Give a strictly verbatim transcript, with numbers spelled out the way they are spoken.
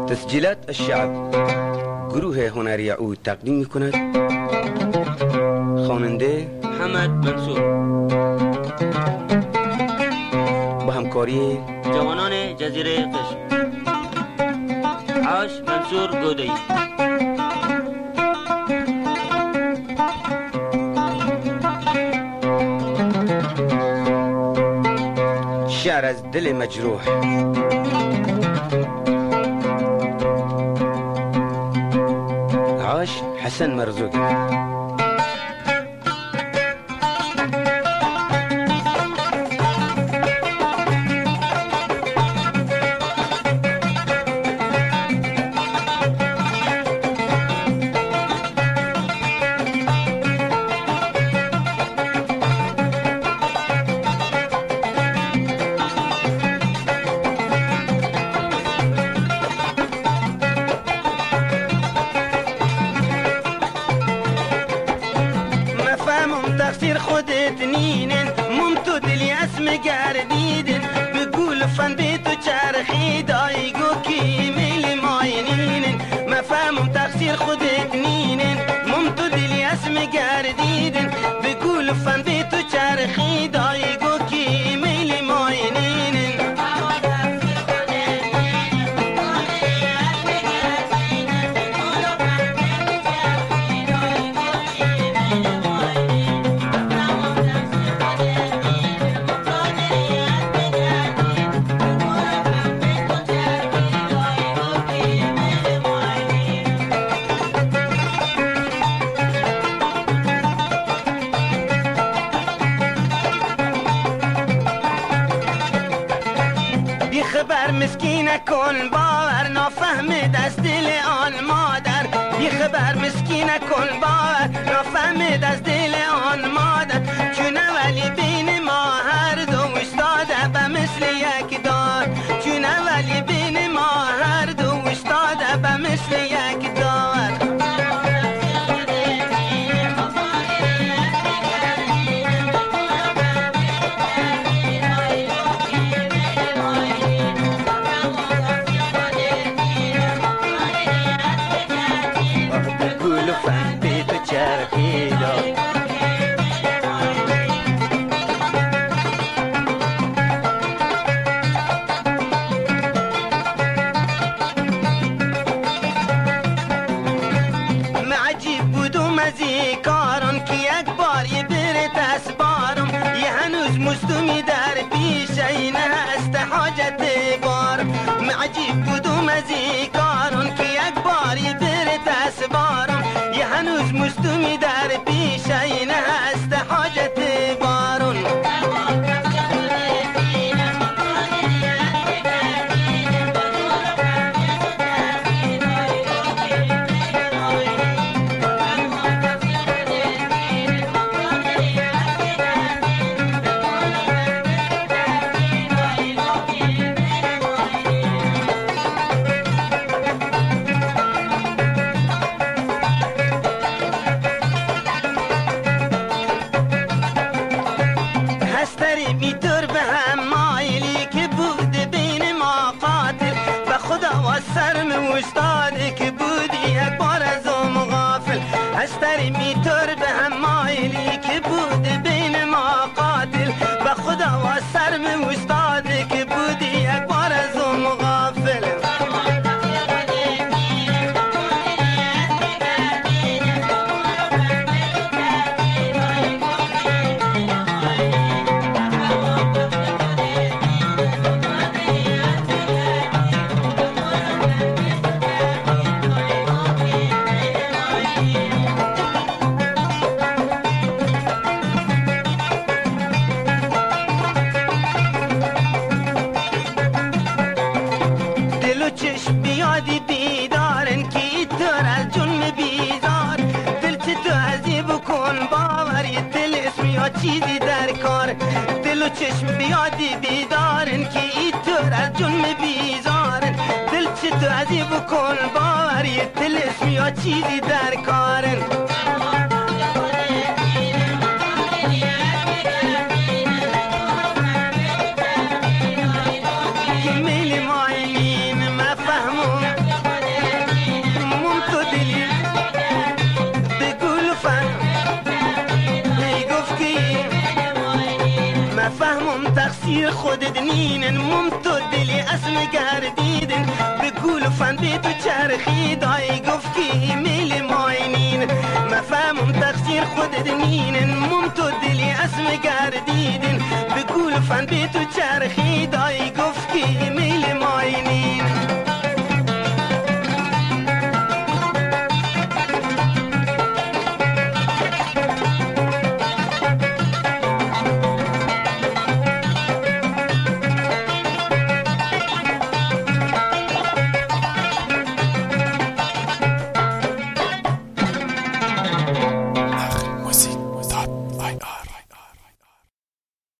تسجيلات الشعب گروه هنری او تقدیم می کند خواننده حمد منصور با همکاری جوانان جزیره قشم. عاش منصور گودی. شعر از دل مجروح عاش حسن مرزوق. تقصیر خودت نینن ممتو دلی اسم گردیدن بگول فن بی تو چرخی دایگو کی میل ماینینن مفهمم تقصیر خودت نینن ممتو دلی اسم گردیدن بگول فن بی تو چرخی دایگو کی میل ماینینن خبر مسکین کن باور نافهمه از دل آن مادر بی خبر مسکین کن باور نافهمه از دل آن مادر چونه ولی بین ما هر دو استاده به مثل یک دار چونه ولی بین ما هر دو استاده به مثل یک دار کارون که یک بار یه بره دست بارم یه هنوز مستومی در پیش اینه هست حاجت بار معجیب بودم از این کارون که یک بار یه بره دست بارم یه هنوز مستومی در پیش اینه هست حاجت بارون استادی که بودی یک بار از اون غافل هستری میتر به هم مایلی که بود بین ما قاتل به خدا و سرم استادی که بودی یک بار از اون غافل چشم بیادی بیدارن که تر از جون بیزار دل چه تو ازی بکن باوری دل اسم یا چیزی در کار دل و چشم بیادی بیدارن که تر از جون بیزارن دل چه تو ازی بکن باوری دل اسم یا چیزی در کارن میل ماینین مفهمون تقصیر خودت نینن ممتو دلی اسم گردیدن بگول فن بی تو چرخی دای گفت که ایمیل ماینین مفهمم تقصیر خودت نینن ممتو دلی اسم گردیدن بگول فن بی تو چرخی دای